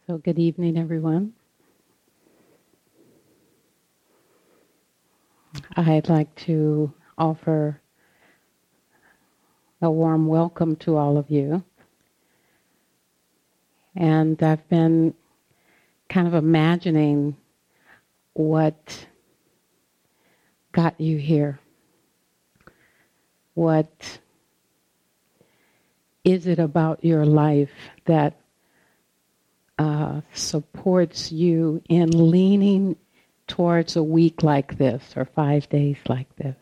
So good evening, everyone. I'd like to offer a warm welcome to all of you. And I've been kind of imagining what got you here. What is it about your life that supports you in leaning towards a week like this or 5 days like this?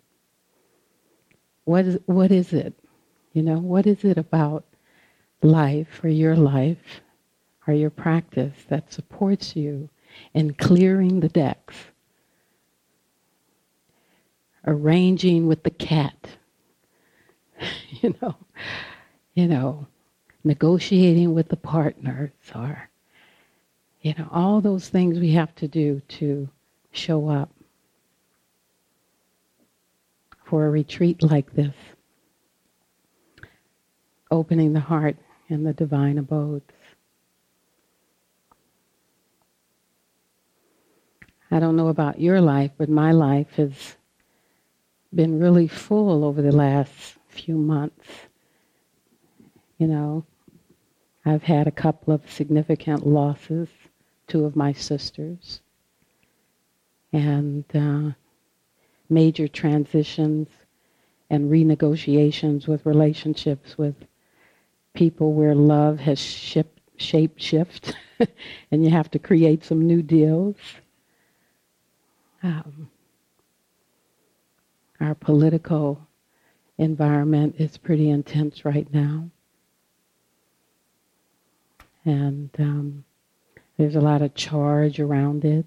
What is it? What is it about life or your life or your practice that supports you in clearing the decks, arranging with the cat, you know, negotiating with the partners, or, all those things we have to do to show up for a retreat like this, opening the heart in the divine abodes. I don't know about your life, but my life has been really full over the last few months. I've had a couple of significant losses, 2 of my sisters, and major transitions and renegotiations with relationships with people where love has shape shift and you have to create some new deals. Our political environment is pretty intense right now. And there's a lot of charge around it.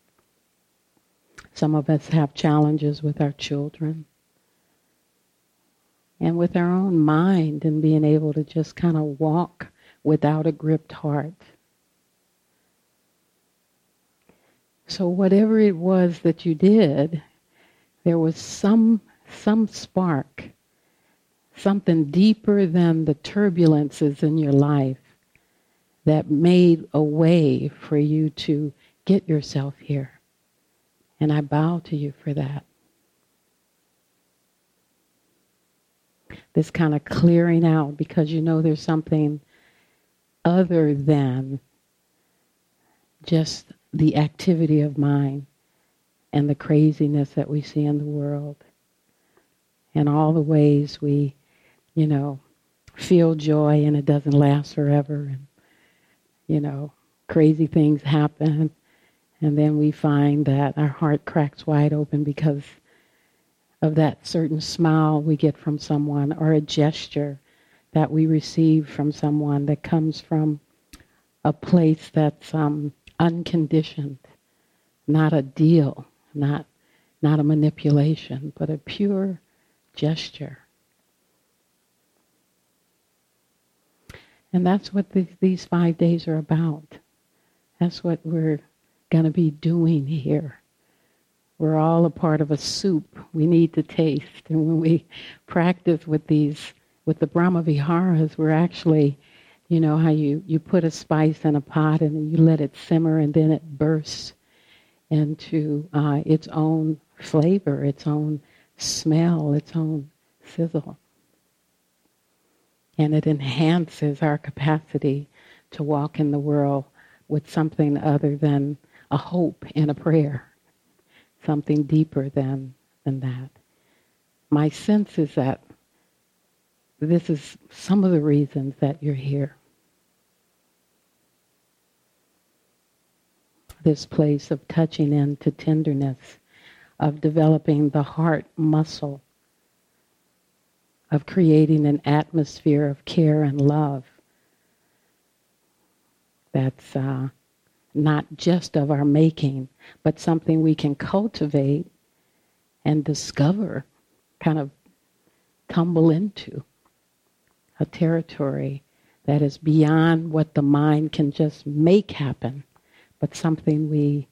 Some of us have challenges with our children and with our own mind and being able to just kind of walk without a gripped heart. So whatever it was that you did, there was some spark, something deeper than the turbulences in your life that made a way for you to get yourself here. And I bow to you for that. This kind of clearing out, because there's something other than just the activity of mind and the craziness that we see in the world and all the ways we, feel joy and it doesn't last forever, and crazy things happen, and then we find that our heart cracks wide open because of that certain smile we get from someone or a gesture that we receive from someone that comes from a place that's unconditioned, not a deal, not a manipulation, but a pure gesture. And that's what these 5 days are about. That's what we're going to be doing here. We're all a part of a soup we need to taste. And when we practice with the Brahma Viharas, we're actually, how you put a spice in a pot and you let it simmer and then it bursts into its own flavor, its own smell, its own sizzle. And it enhances our capacity to walk in the world with something other than a hope and a prayer, something deeper than that. My sense is that this is some of the reasons that you're here. This place of touching into tenderness, of developing the heart muscle, of creating an atmosphere of care and love that's not just of our making, but something we can cultivate and discover, kind of tumble into a territory that is beyond what the mind can just make happen, but something we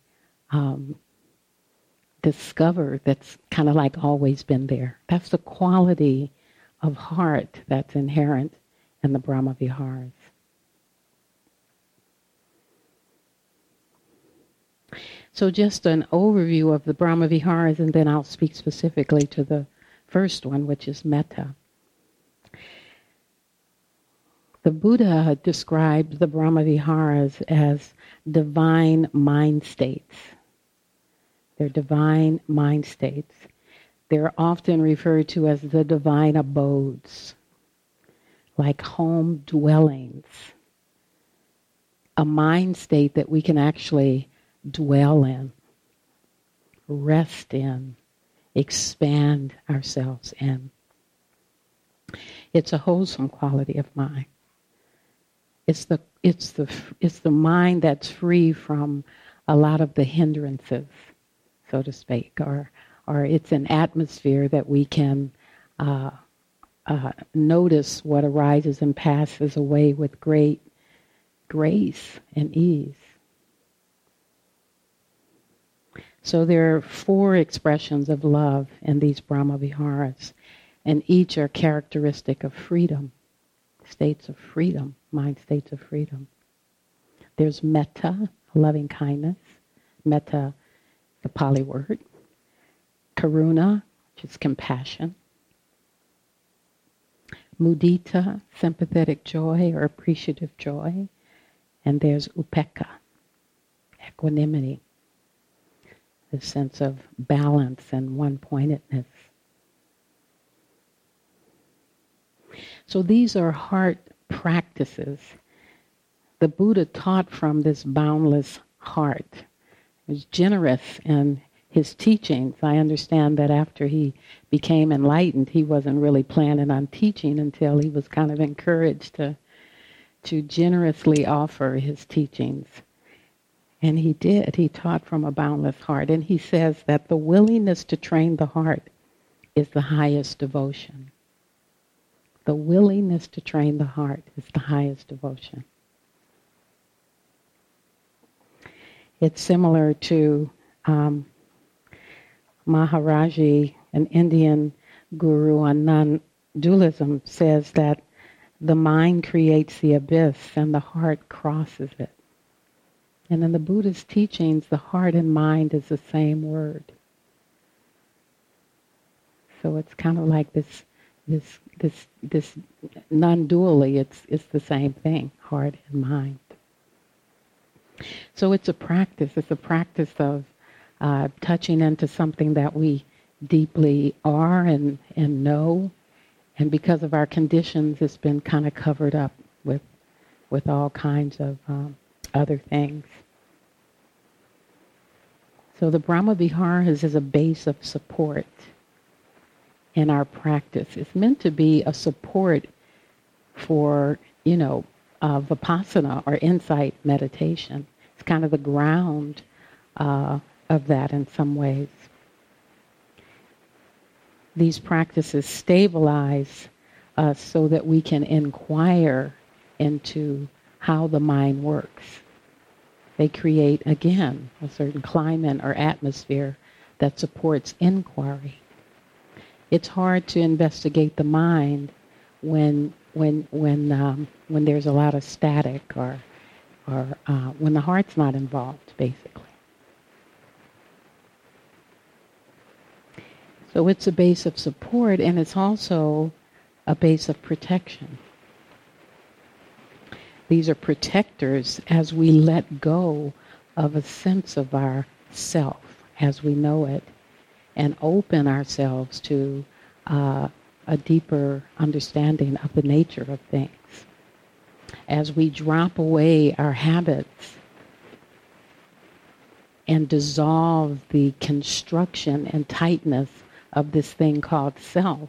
discover that's kind of like always been there. That's the quality of heart that's inherent in the Brahma Viharas. So just an overview of the Brahma Viharas, and then I'll speak specifically to the first one, which is metta. The Buddha described the Brahma Viharas as divine mind states. They're divine mind states. They're often referred to as the divine abodes, like home dwellings. A mind state that we can actually dwell in, rest in, expand ourselves in. It's a wholesome quality of mind. It's the mind that's free from a lot of the hindrances, so to speak, or it's an atmosphere that we can notice what arises and passes away with great grace and ease. So there are 4 expressions of love in these Brahma Viharas, and each are characteristic of freedom, states of freedom, mind states of freedom. There's metta, loving kindness, metta, the Pali word, karuna, which is compassion, mudita, sympathetic joy or appreciative joy, and there's upekkha, equanimity, the sense of balance and one-pointedness. So these are heart practices. The Buddha taught from this boundless heart. He was generous in his teachings. I understand that after he became enlightened, he wasn't really planning on teaching until he was kind of encouraged to generously offer his teachings. And he did. He taught from a boundless heart. And he says that the willingness to train the heart is the highest devotion. The willingness to train the heart is the highest devotion. It's similar to Maharaji, an Indian guru on non-dualism, says that the mind creates the abyss and the heart crosses it. And in the Buddha's teachings, the heart and mind is the same word. So it's kind of like this non-dually, it's the same thing, heart and mind. So it's a practice. It's a practice of touching into something that we deeply are and know, and because of our conditions, it's been kind of covered up with all kinds of other things. So the Brahma Viharas is a base of support in our practice. It's meant to be a support for, vipassana or insight meditation. It's kind of the ground of that in some ways. These practices stabilize us so that we can inquire into how the mind works. They create, again, a certain climate or atmosphere that supports inquiry. It's hard to investigate the mind when there's a lot of static or when the heart's not involved, basically. So it's a base of support, and it's also a base of protection. These are protectors as we let go of a sense of our self as we know it and open ourselves to a deeper understanding of the nature of things. As we drop away our habits and dissolve the construction and tightness of this thing called self,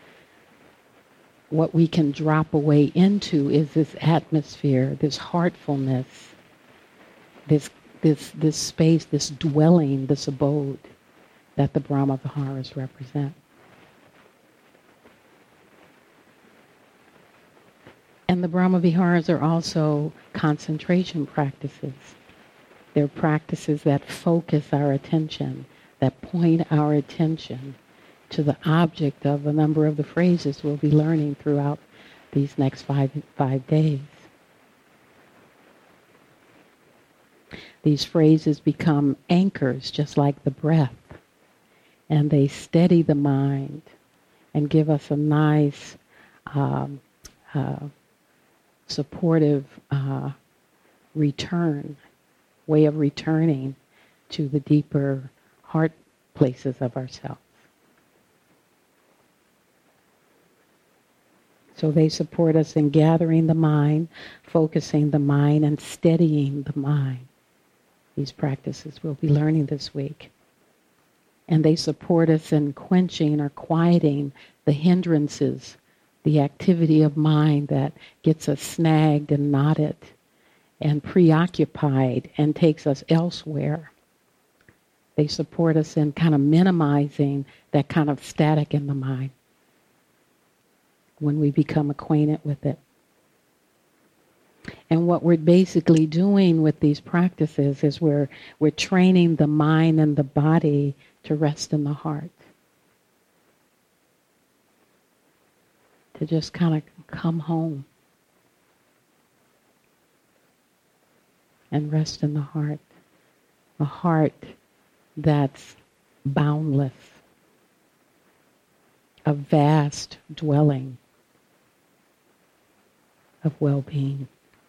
what we can drop away into is this atmosphere, this heartfulness, this space, this dwelling, this abode that the Brahma Viharas represent. And the Brahma Viharas are also concentration practices. They're practices that focus our attention, that point our attention to the object of a number of the phrases we'll be learning throughout these next five days. These phrases become anchors, just like the breath, and they steady the mind and give us a nice, supportive way of returning to the deeper heart places of ourselves. So they support us in gathering the mind, focusing the mind, and steadying the mind. These practices we'll be learning this week. And they support us in quenching or quieting the hindrances, the activity of mind that gets us snagged and knotted and preoccupied and takes us elsewhere. They support us in kind of minimizing that kind of static in the mind when we become acquainted with it. And what we're basically doing with these practices is we're training the mind and the body to rest in the heart. To just kind of come home and rest in the heart. A heart that's boundless. A vast dwelling of well-being.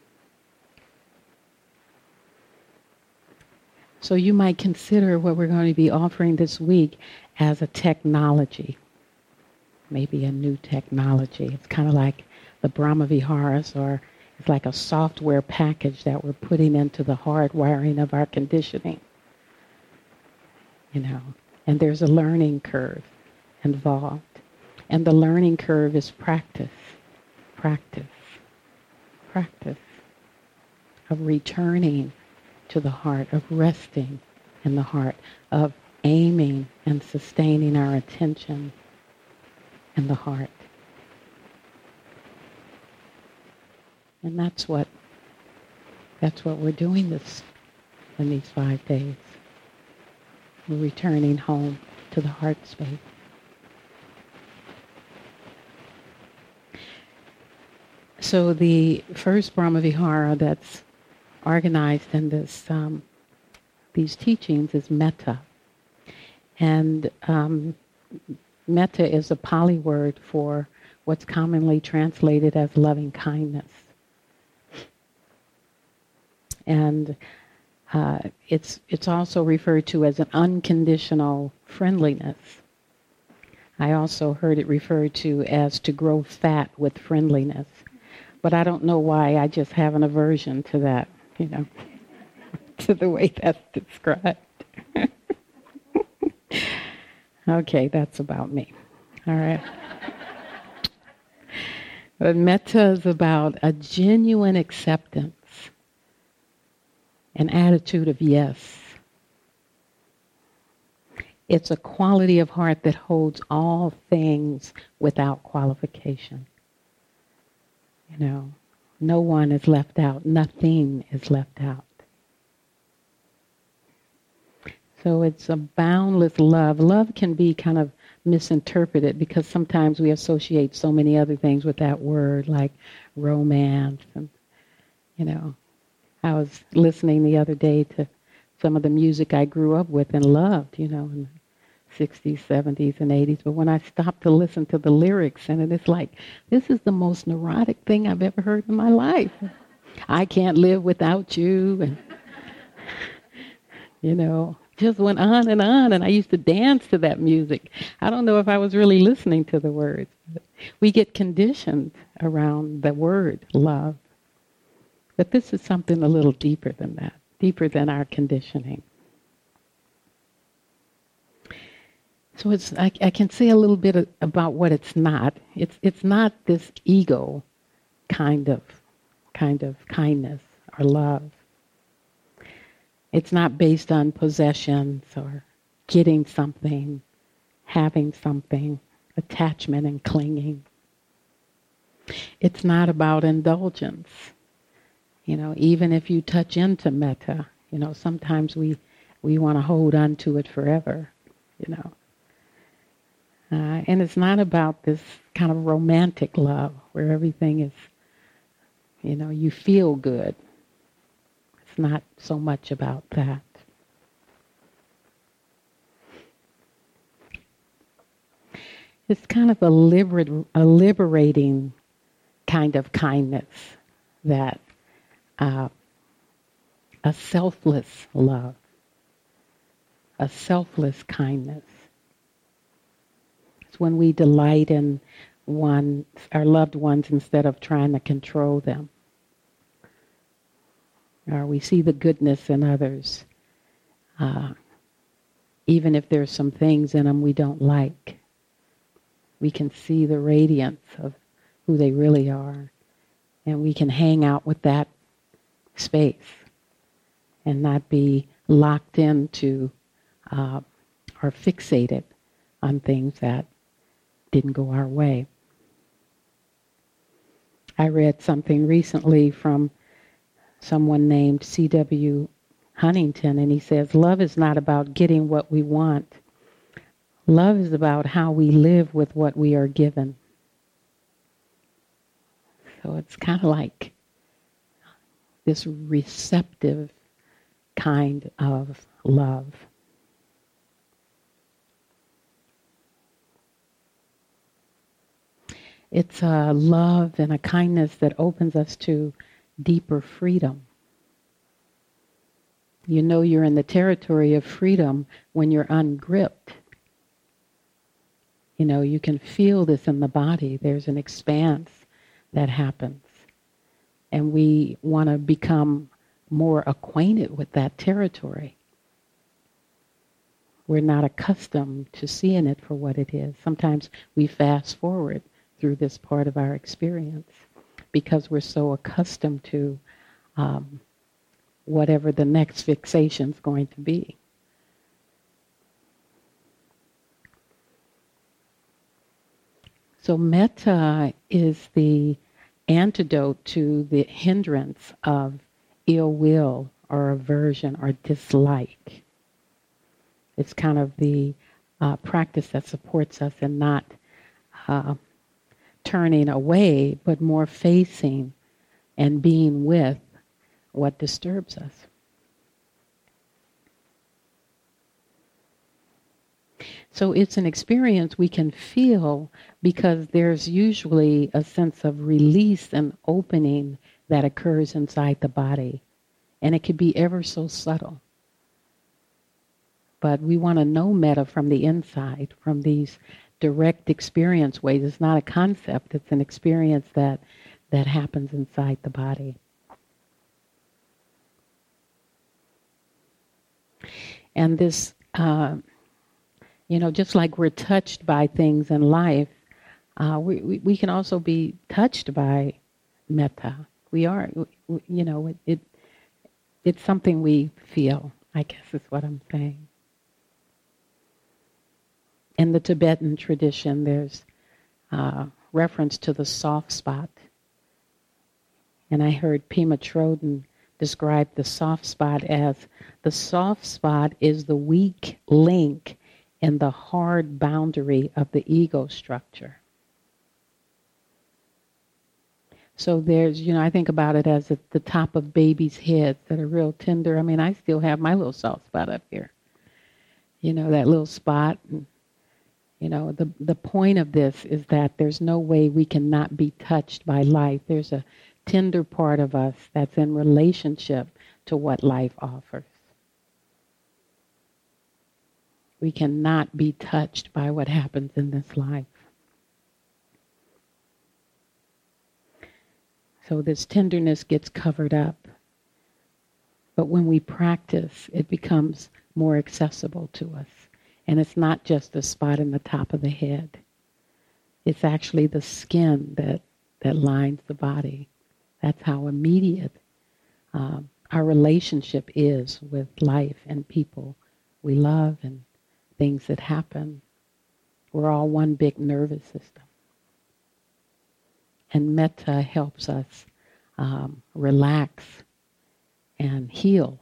So you might consider what we're going to be offering this week as a technology, maybe a new technology. It's kind of like the Brahmaviharas, or it's like a software package that we're putting into the hardwiring of our conditioning. And there's a learning curve involved. And the learning curve is practice of returning to the heart, of resting in the heart, of aiming and sustaining our attention in the heart. And that's what we're doing in these 5 days. We're returning home to the heart space. So the first Brahmavihara that's organized in these teachings is metta. And metta is a Pali word for what's commonly translated as loving kindness. And it's also referred to as an unconditional friendliness. I also heard it referred to as to grow fat with friendliness. But I don't know why, I just have an aversion to that, to the way that's described. Okay, that's about me. All right. But metta is about a genuine acceptance, an attitude of yes. It's a quality of heart that holds all things without qualification. No one is left out. Nothing is left out. So it's a boundless love. Love can be kind of misinterpreted because sometimes we associate so many other things with that word, like romance. And, I was listening the other day to some of the music I grew up with and loved, in the 60s, 70s, and 80s. But when I stopped to listen to the lyrics, and it's like, this is the most neurotic thing I've ever heard in my life. I can't live without you. And, just went on, and I used to dance to that music. I don't know if I was really listening to the words. But we get conditioned around the word love. But this is something a little deeper than that, deeper than our conditioning. So I can say a little bit about what it's not. It's not this ego kind of kindness or love. It's not based on possessions or getting something, having something, attachment and clinging. It's not about indulgence. Even if you touch into metta, sometimes we want to hold on to it forever, And it's not about this kind of romantic love where everything is, you feel good. It's not so much about that. It's kind of a liberating kind of kindness, that a selfless love, a selfless kindness. It's when we delight in our loved ones instead of trying to control them. Or we see the goodness in others, even if there's some things in them we don't like. We can see the radiance of who they really are, and we can hang out with that space and not be locked into or fixated on things that didn't go our way. I read something recently from someone named C.W. Huntington, and he says, love is not about getting what we want. Love is about how we live with what we are given. So it's kind of like this receptive kind of love. It's a love and a kindness that opens us to deeper freedom. You know you're in the territory of freedom when you're ungripped. You know, you can feel this in the body. There's an expanse that happens. And we want to become more acquainted with that territory. We're not accustomed to seeing it for what it is. Sometimes we fast forward through this part of our experience because we're so accustomed to whatever the next fixation is going to be. So metta is the antidote to the hindrance of ill will or aversion or dislike. It's kind of the practice that supports us in not turning away, but more facing and being with what disturbs us. So it's an experience we can feel because there's usually a sense of release and opening that occurs inside the body. And it could be ever so subtle. But we want to know metta from the inside, from these direct experience ways. It's not a concept, it's an experience that happens inside the body. And this, just like we're touched by things in life, we can also be touched by metta. We are, it's something we feel, I guess is what I'm saying. In the Tibetan tradition, there's reference to the soft spot. And I heard Pema Chodron describe the soft spot as, the soft spot is the weak link in the hard boundary of the ego structure. So there's, I think about it as at the top of babies' heads that are real tender. I mean, I still have my little soft spot up here. That little spot. And, the point of this is that there's no way we can not be touched by life. There's a tender part of us that's in relationship to what life offers. We cannot be touched by what happens in this life. So this tenderness gets covered up. But when we practice, it becomes more accessible to us. And it's not just the spot in the top of the head. It's actually the skin that lines the body. That's how immediate our relationship is with life and people we love and things that happen. We're all one big nervous system. And metta helps us relax and heal,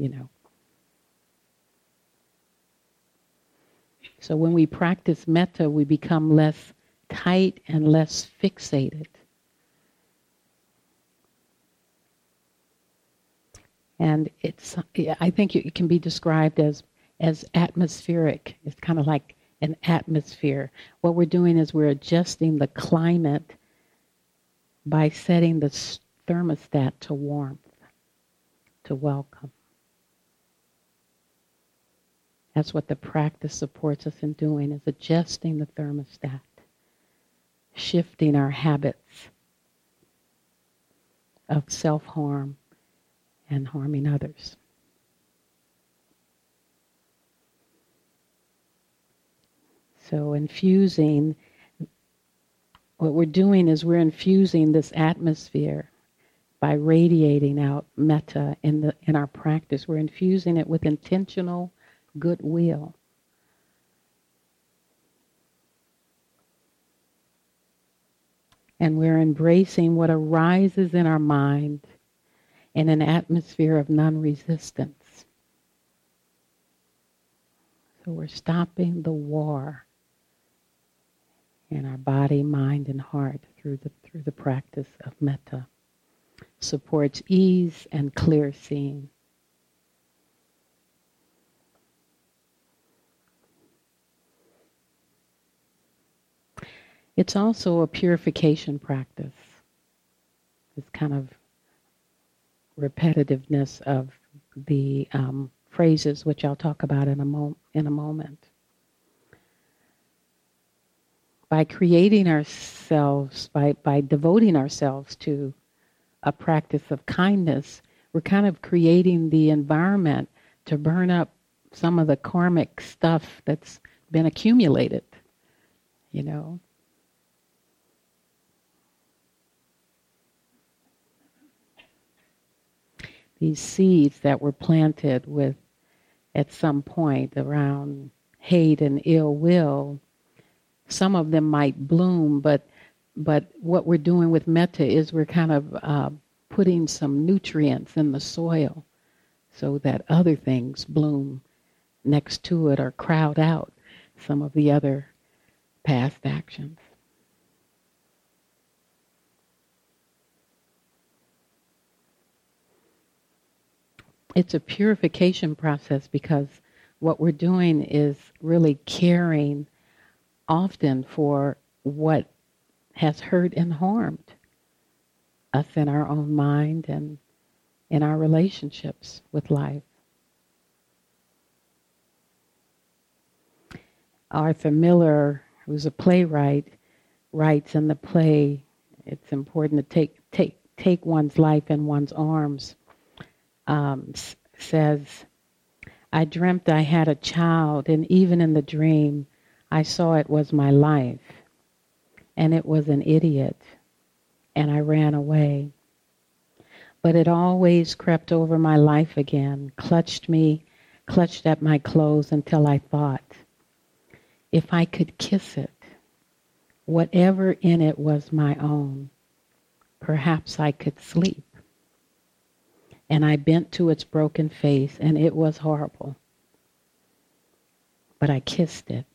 So when we practice metta, we become less tight and less fixated. And I think it can be described as atmospheric. It's kind of like an atmosphere. What we're doing is we're adjusting the climate by setting the thermostat to warmth, to welcome. That's what the practice supports us in doing, is adjusting the thermostat, shifting our habits of self-harm and harming others. So what we're doing is we're infusing this atmosphere by radiating out metta in our practice. We're infusing it with intentional goodwill. And we're embracing what arises in our mind in an atmosphere of non-resistance. So we're stopping the war in our body, mind, and heart through the practice of metta. Supports ease and clear seeing. It's also a purification practice. This kind of repetitiveness of the phrases, which I'll talk about in a moment. By creating ourselves, by devoting ourselves to a practice of kindness, we're kind of creating the environment to burn up some of the karmic stuff that's been accumulated, you know. These seeds that were planted with, at some point, around hate and ill will, some of them might bloom, but what we're doing with metta is we're kind of putting some nutrients in the soil so that other things bloom next to it or crowd out some of the other past actions. It's a purification process because what we're doing is really caring often for what has hurt and harmed us in our own mind and in our relationships with life. Arthur Miller, who's a playwright, writes in the play, it's important to take one's life in one's arms. Says, I dreamt I had a child, and even in the dream, I saw it was my life, and it was an idiot, and I ran away. But it always crept over my life again, clutched at my clothes until I thought, if I could kiss it, whatever in it was my own, perhaps I could sleep. And I bent to its broken face, and it was horrible. But I kissed it.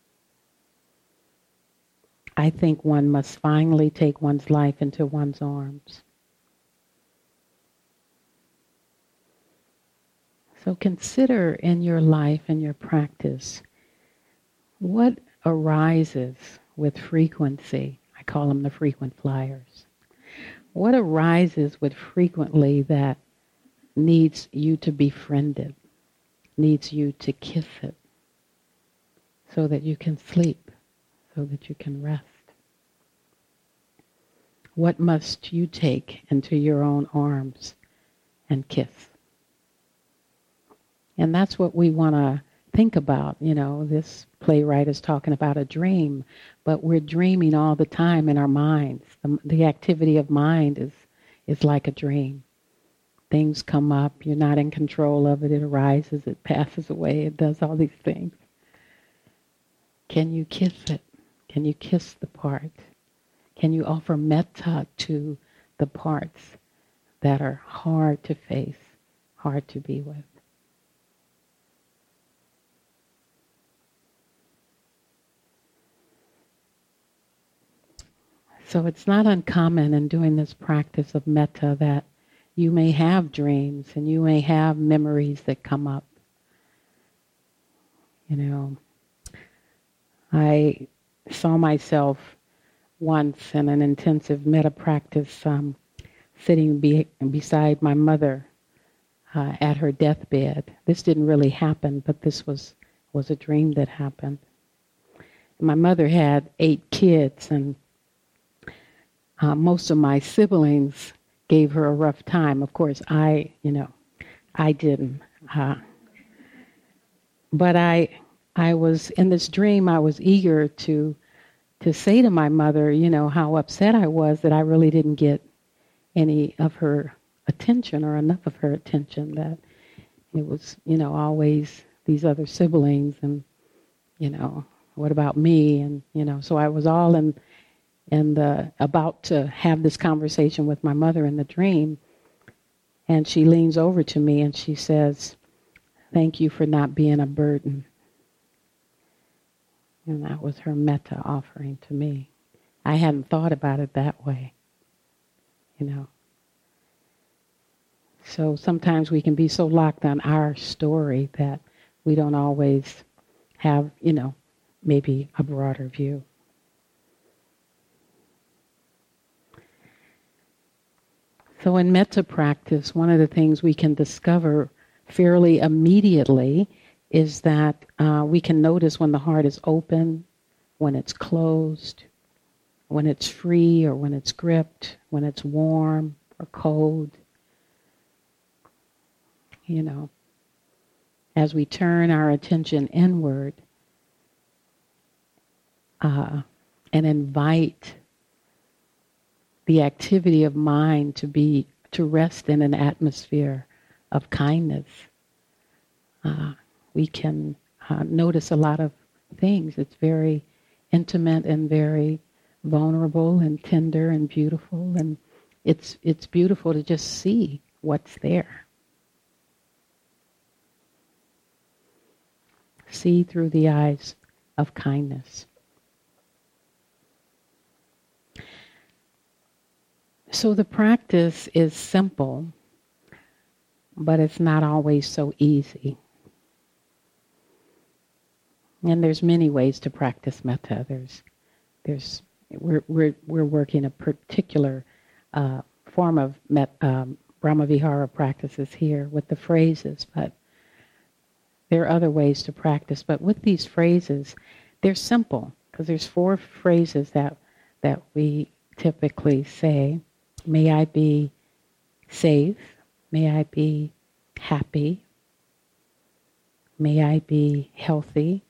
I think one must finally take one's life into one's arms. So consider in your life and your practice, what arises with frequency? I call them the frequent flyers. What arises with frequently that needs you to befriend it, needs you to kiss it, so that you can sleep, so that you can rest? What must you take into your own arms and kiss? And that's what we want to think about. You know, this playwright is talking about a dream, but we're dreaming all the time in our minds. The activity of mind is like a dream. Things come up, you're not in control of it, it arises, it passes away, it does all these things. Can you kiss it? Can you kiss the part? Can you offer metta to the parts that are hard to face, hard to be with? So it's not uncommon in doing this practice of metta that you may have dreams and you may have memories that come up. You know, I saw myself once in an intensive metta practice sitting beside my mother at her deathbed. This didn't really happen, but this was a dream that happened. My mother had 8 kids, and most of my siblings gave her a rough time. Of course, I didn't. But I was, in this dream, I was eager to say to my mother, how upset I was that I really didn't get any of her attention or enough of her attention, that it was, always these other siblings and, what about me? And, so I was all in the, about to have this conversation with my mother in the dream. And she leans over to me and she says, "Thank you for not being a burden." And that was her metta offering to me. I hadn't thought about it that way, So sometimes we can be so locked on our story that we don't always have, maybe a broader view. So in metta practice, one of the things we can discover fairly immediately is that we can notice when the heart is open, when it's closed, when it's free or when it's gripped, when it's warm or cold. As we turn our attention inward and invite the activity of mind to rest in an atmosphere of kindness, we can notice a lot of things. It's very intimate and very vulnerable and tender and beautiful, and it's beautiful to just see what's there. See through the eyes of kindness. So the practice is simple, but it's not always so easy. And there's many ways to practice metta. We're working a particular form of Brahmavihara practices here with the phrases, but there are other ways to practice. But with these phrases, they're simple because there's 4 phrases that we typically say. May I be safe. May I be happy. May I be healthy.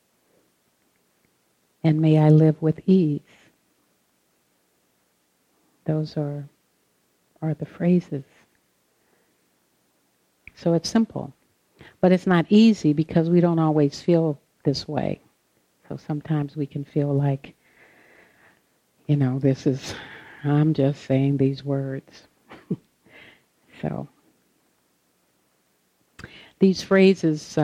And may I live with ease. Those are the phrases. So it's simple. But it's not easy because we don't always feel this way. So sometimes we can feel like, I'm just saying these words. So these phrases,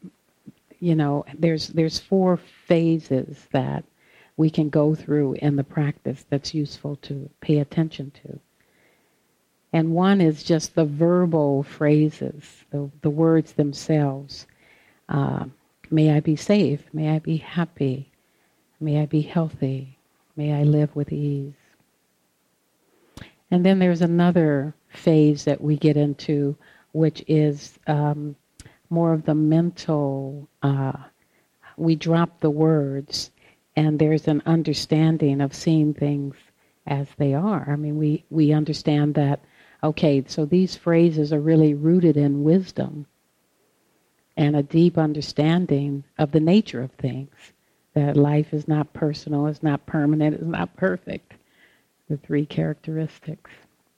there's 4 phases that we can go through in the practice that's useful to pay attention to. And one is just the verbal phrases, the words themselves. May I be safe. May I be happy. May I be healthy. May I live with ease. And then there's another phase that we get into, which is more of the mental. We drop the words, and there's an understanding of seeing things as they are. I mean, we understand that, okay, so these phrases are really rooted in wisdom and a deep understanding of the nature of things, that life is not personal, it's not permanent, it's not perfect, the 3 characteristics.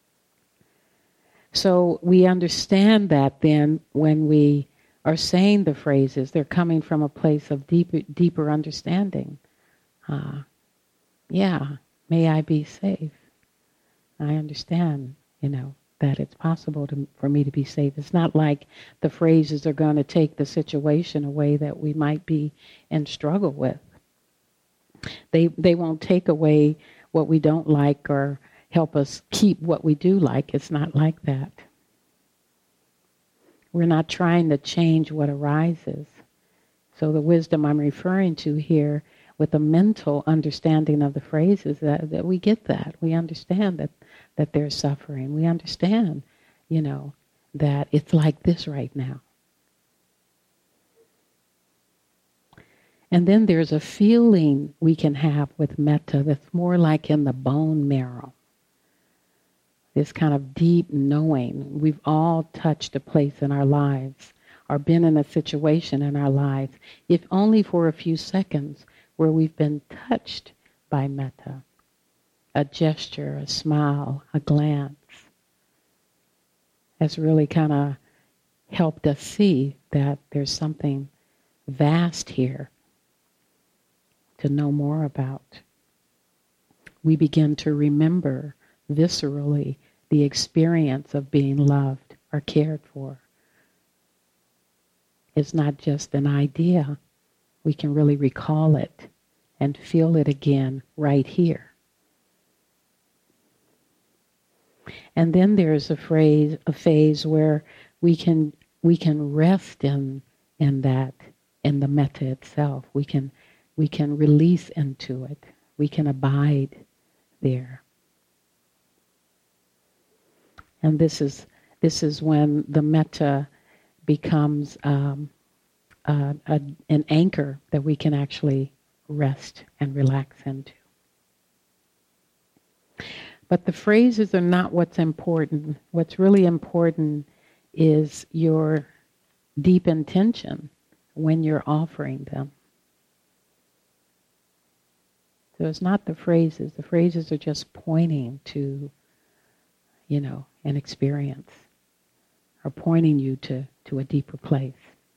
So we understand that then when we are saying the phrases, they're coming from a place of deeper understanding. May I be safe. I understand, that it's possible for me to be safe. It's not like the phrases are going to take the situation away that we might be in struggle with. They won't take away what we don't like or help us keep what we do like. It's not like that. We're not trying to change what arises. So the wisdom I'm referring to here with a mental understanding of the phrases, that we get that. We understand that there's suffering. We understand, that it's like this right now. And then there's a feeling we can have with metta that's more like in the bone marrow. This kind of deep knowing. We've all touched a place in our lives or been in a situation in our lives, if only for a few seconds, where we've been touched by metta. A gesture, a smile, a glance has really kind of helped us see that there's something vast here to know more about. We begin to remember viscerally the experience of being loved or cared for. It's not just an idea. We can really recall it and feel it again right here. And then there's a phase where we can rest in that, in the metta itself. We can release into it. We can abide there. And this is when the metta becomes an anchor that we can actually rest and relax into. But the phrases are not what's important. What's really important is your deep intention when you're offering them. So it's not the phrases. The phrases are just pointing to, an experience, or pointing you to a deeper place.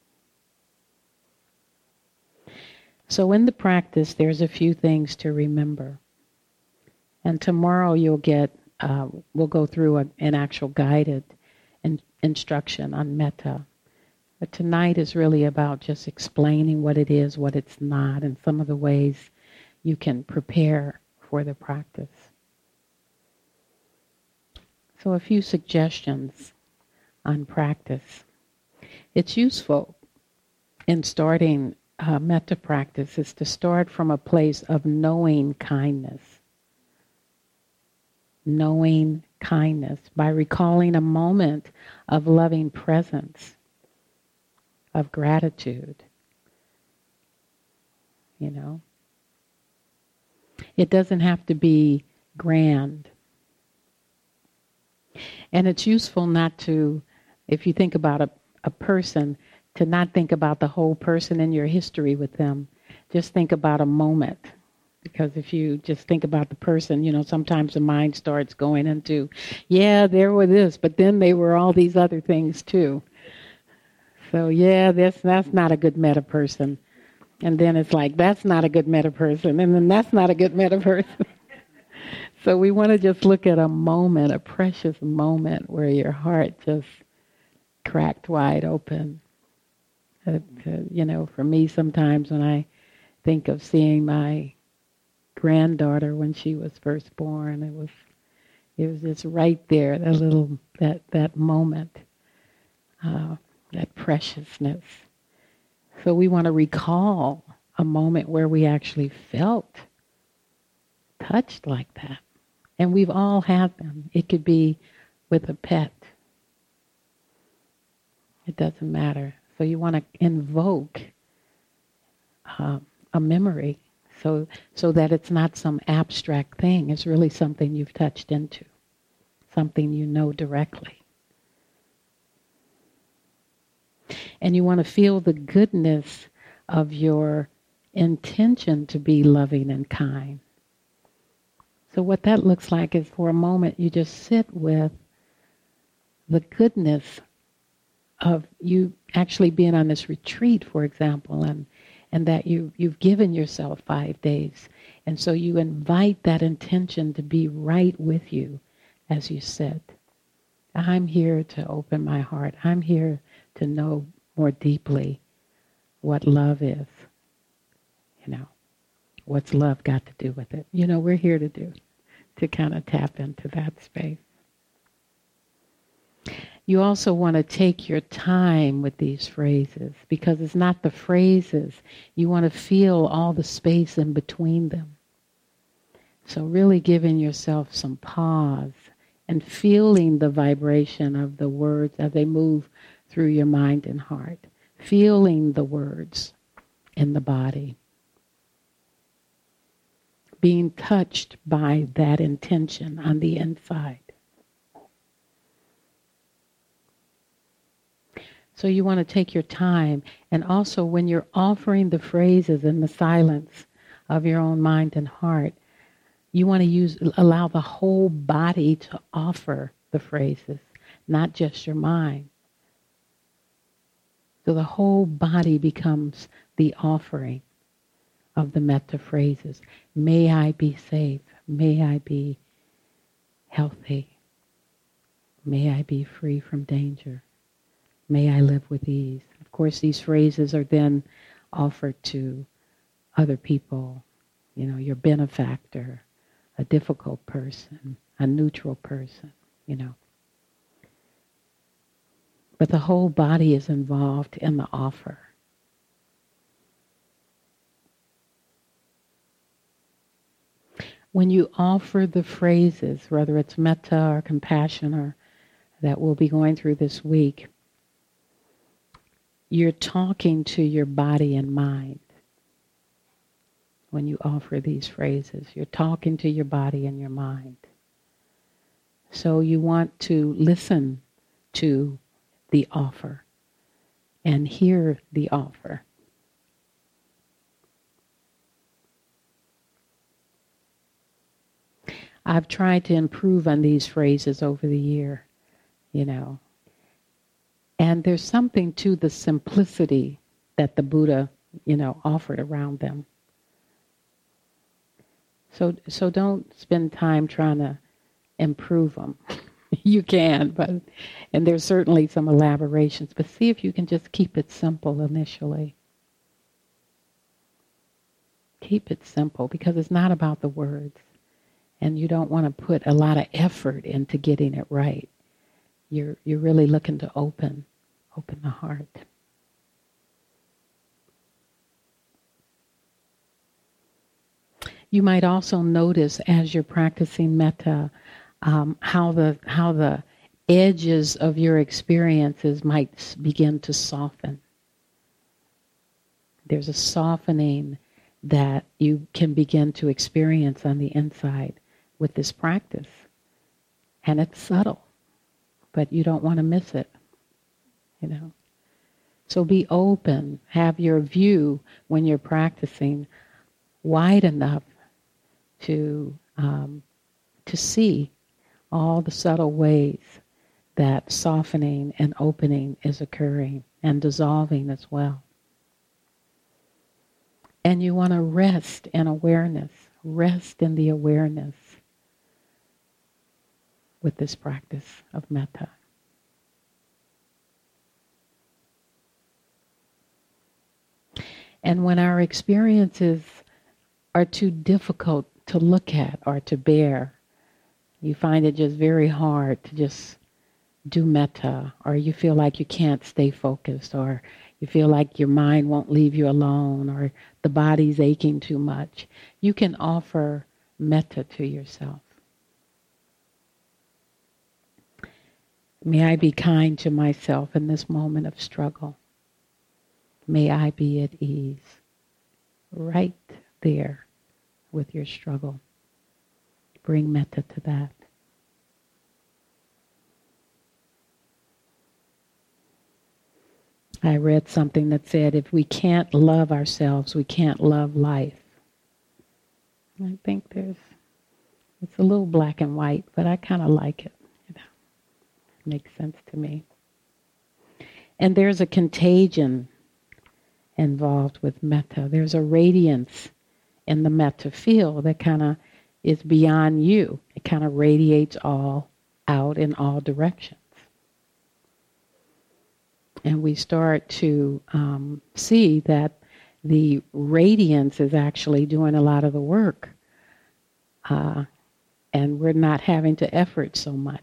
So in the practice, there's a few things to remember. And tomorrow you'll get, we'll go through an actual guided instruction on metta. But tonight is really about just explaining what it is, what it's not, and some of the ways you can prepare for the practice. So a few suggestions on practice. It's useful in starting metta practice is to start from a place of knowing kindness. Knowing kindness by recalling a moment of loving presence, of gratitude. It doesn't have to be grand. And it's useful not to, if you think about a person, to not think about the whole person and your history with them. Just think about a moment. Because if you just think about the person, sometimes the mind starts going into, yeah, they were this, but then they were all these other things too. So yeah, that's not a good metta person. And then it's like, that's not a good metta person. And then that's not a good metta person. So we want to just look at a moment, a precious moment where your heart just cracked wide open. For me sometimes when I think of seeing my granddaughter when she was first born, it was just right there, that moment, that preciousness. So we want to recall a moment where we actually felt touched like that. And we've all had them. It could be with a pet. It doesn't matter. So you want to invoke a memory so that it's not some abstract thing. It's really something you've touched into, something you know directly. And you want to feel the goodness of your intention to be loving and kind. So what that looks like is for a moment you just sit with the goodness of you actually being on this retreat, for example, and that you've given yourself 5 days. And so you invite that intention to be right with you as you sit. I'm here to open my heart. I'm here to know more deeply what love is. What's love got to do with it? We're here to do. to kind of tap into that space. You also want to take your time with these phrases, because it's not the phrases. You want to feel all the space in between them. So really giving yourself some pause and feeling the vibration of the words as they move through your mind and heart. Feeling the words in the body. Being touched by that intention on the inside. So you want to take your time, and also when you're offering the phrases in the silence of your own mind and heart, you want to allow the whole body to offer the phrases, not just your mind. So the whole body becomes the offering of the metta phrases. May I be safe. May I be healthy. May I be free from danger. May I live with ease. Of course, these phrases are then offered to other people, your benefactor, a difficult person, a neutral person, But the whole body is involved in the offer. When you offer the phrases, whether it's metta or compassion or that we'll be going through this week, you're talking to your body and mind. When you offer these phrases, you're talking to your body and your mind. So you want to listen to the offer and hear the offer. I've tried to improve on these phrases over the year, And there's something to the simplicity that the Buddha, offered around them. So don't spend time trying to improve them. You can, and there's certainly some elaborations, but see if you can just keep it simple initially. Keep it simple, because it's not about the words. And you don't want to put a lot of effort into getting it right. You're really looking to open the heart. You might also notice as you're practicing metta how the edges of your experiences might begin to soften. There's a softening that you can begin to experience on the inside with this practice. And it's subtle, but you don't want to miss it, So be open, have your view when you're practicing wide enough to see all the subtle ways that softening and opening is occurring and dissolving as well. And you want to rest in awareness, rest in the awareness with this practice of metta. And when our experiences are too difficult to look at or to bear, you find it just very hard to just do metta, or you feel like you can't stay focused, or you feel like your mind won't leave you alone, or the body's aching too much, you can offer metta to yourself. May I be kind to myself in this moment of struggle. May I be at ease. Right there with your struggle. Bring metta to that. I read something that said, if we can't love ourselves, we can't love life. I think it's a little black and white, but I kind of like it. It makes sense to me. And there's a contagion involved with metta. There's a radiance in the metta field that kind of is beyond you. It kind of radiates all out in all directions. And we start to see that the radiance is actually doing a lot of the work. and we're not having to effort so much.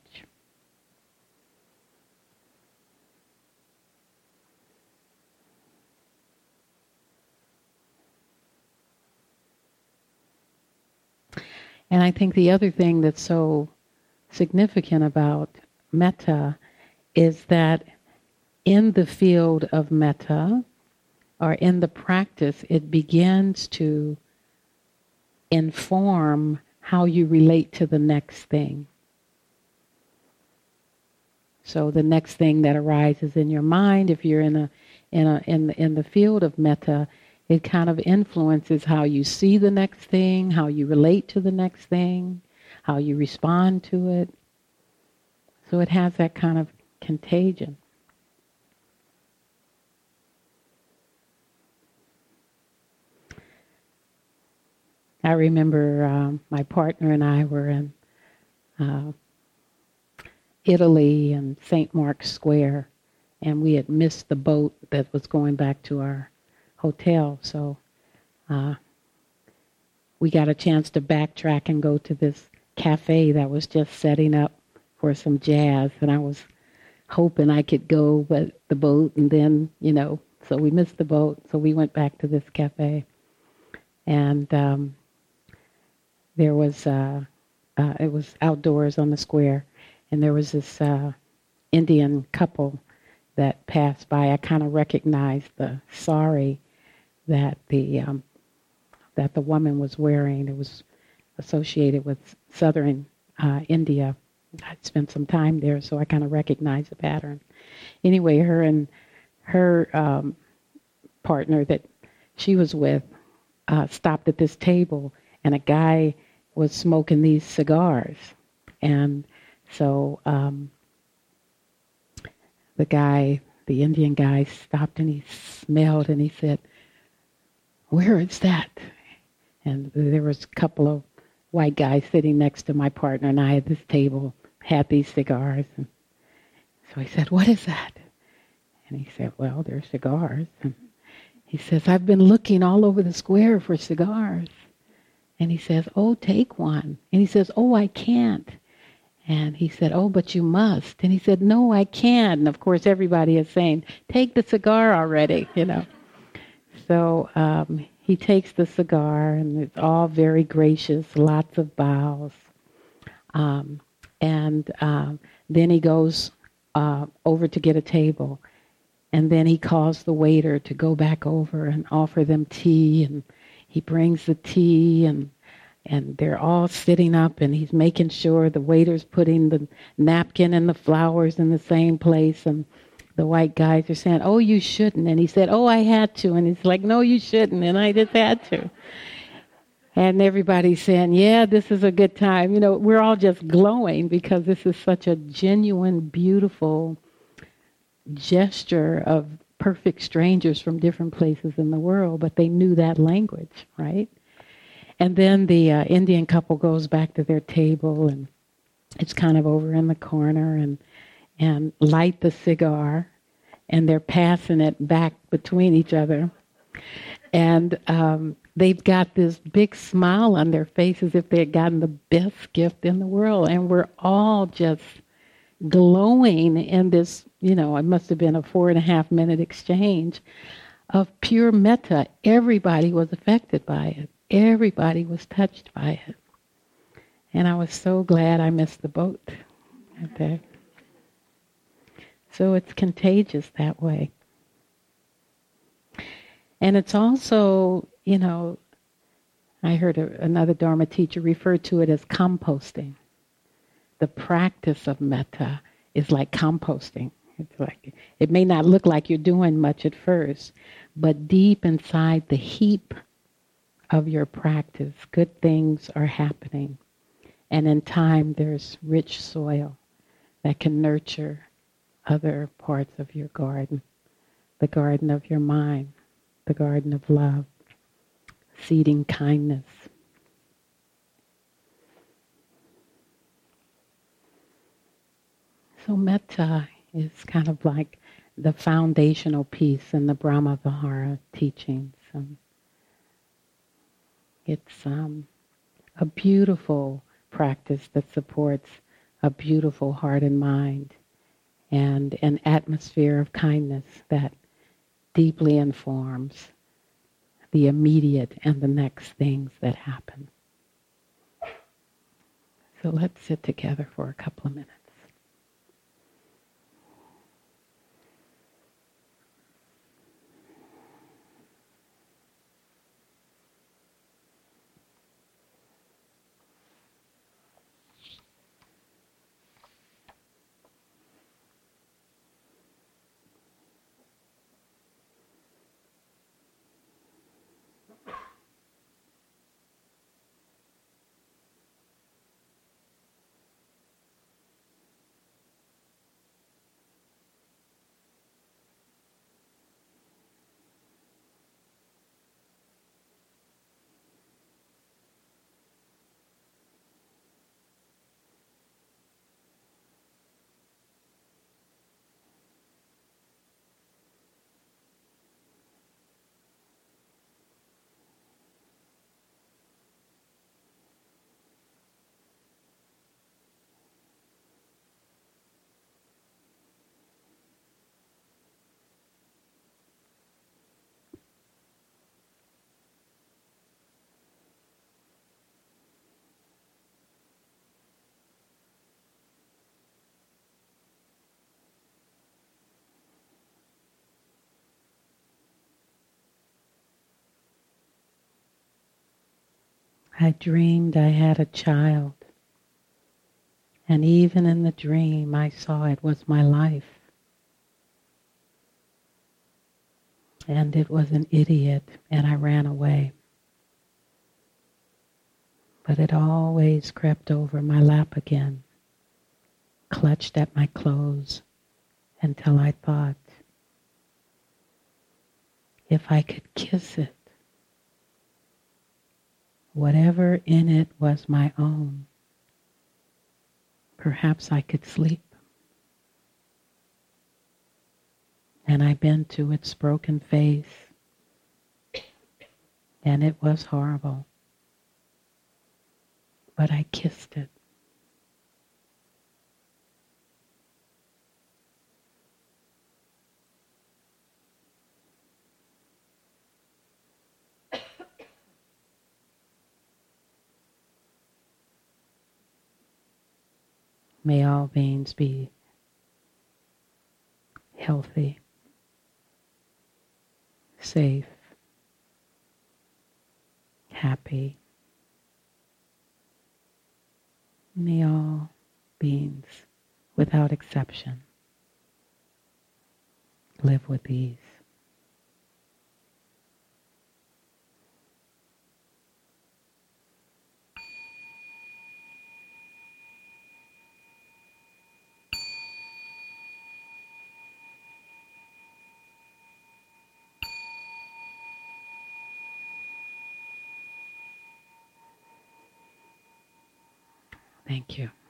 And I think the other thing that's so significant about metta is that in the field of metta, or in the practice, it begins to inform how you relate to the next thing. So the next thing that arises in your mind, if you're in the field of metta, it kind of influences how you see the next thing, how you relate to the next thing, how you respond to it. So it has that kind of contagion. I remember my partner and I were in Italy and St. Mark's Square, and we had missed the boat that was going back to our hotel. So we got a chance to backtrack and go to this cafe that was just setting up for some jazz, and I was hoping I could go but the boat, and then, so we missed the boat, so we went back to this cafe. And there was, it was outdoors on the square, and there was this Indian couple that passed by. I kind of recognized the sari that the woman was wearing. It was associated with southern India. I'd spent some time there, so I kind of recognized the pattern. Anyway, her and her partner that she was with stopped at this table, and a guy was smoking these cigars. And so the Indian guy stopped, and he smelled, and he said, "Where is that?" And there was a couple of white guys sitting next to my partner and I at this table, had these cigars. And so he said, "What is that?" And he said, "Well, they're cigars." And he says, "I've been looking all over the square for cigars." And he says, "Oh, take one." And he says, "Oh, I can't." And he said, "Oh, but you must." And he said, "No, I can't." And of course, everybody is saying, "Take the cigar already," So he takes the cigar, and it's all very gracious, lots of bows. And then he goes over to get a table. And then he calls the waiter to go back over and offer them tea. And he brings the tea, and they're all sitting up, and he's making sure the waiter's putting the napkin and the flowers in the same place. And the white guys are saying, "Oh, you shouldn't." And he said, "Oh, I had to." And he's like, "No, you shouldn't." And I just had to. And everybody's saying, "Yeah, this is a good time." We're all just glowing because this is such a genuine, beautiful gesture of perfect strangers from different places in the world, but they knew that language, right? And then the Indian couple goes back to their table, and it's kind of over in the corner, and light the cigar, and they're passing it back between each other. And they've got this big smile on their face as if they had gotten the best gift in the world. And we're all just glowing in this, it must have been a 4.5-minute exchange of pure metta. Everybody was affected by it. Everybody was touched by it. And I was so glad I missed the boat right there. So it's contagious that way. And it's also, I heard another Dharma teacher refer to it as composting. The practice of metta is like composting. It's like, it may not look like you're doing much at first, but deep inside the heap of your practice, good things are happening. And in time, there's rich soil that can nurture other parts of your garden, the garden of your mind, the garden of love, seeding kindness. So metta is kind of like the foundational piece in the Brahma Vihara teachings. It's a beautiful practice that supports a beautiful heart and mind and an atmosphere of kindness that deeply informs the immediate and the next things that happen. So let's sit together for a couple of minutes. I dreamed I had a child, and even in the dream I saw it was my life. And it was an idiot, and I ran away. But it always crept over my lap again, clutched at my clothes until I thought, if I could kiss it, whatever in it was my own, perhaps I could sleep. And I bent to its broken face, and it was horrible. But I kissed it. May all beings be healthy, safe, happy. May all beings, without exception, live with ease. Thank you.